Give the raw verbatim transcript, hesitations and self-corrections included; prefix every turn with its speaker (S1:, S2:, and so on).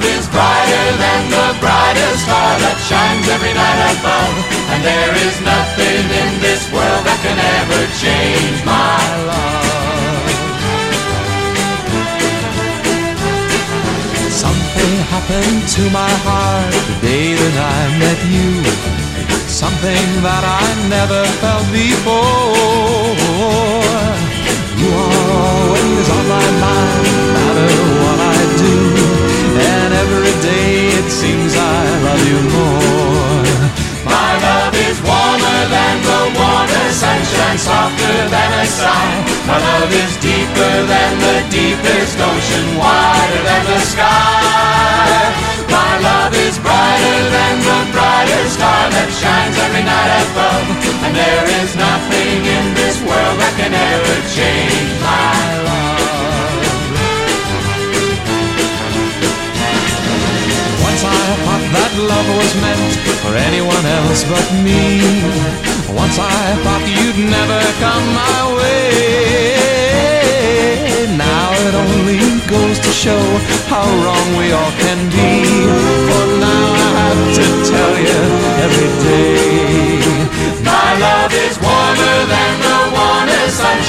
S1: is brighter than the brightest star that shines every night above. And there is nothing in this world that can ever change my love.
S2: Something happened to my heart the day that I met you. Something that I never felt before. You are always on my mind, no matter what I do. And every day it seems I love you more.
S1: My love is warmer than the water, sunshine softer than a sigh. My love is deeper than the deepest ocean, wider than the sky. My love is brighter than the brightest star that shines every night above. And there is nothing in this world that can ever change my love.
S2: Once I thought that love was meant for anyone else but me. Once I thought you'd never come my way. Now it only goes to show how wrong we all can be.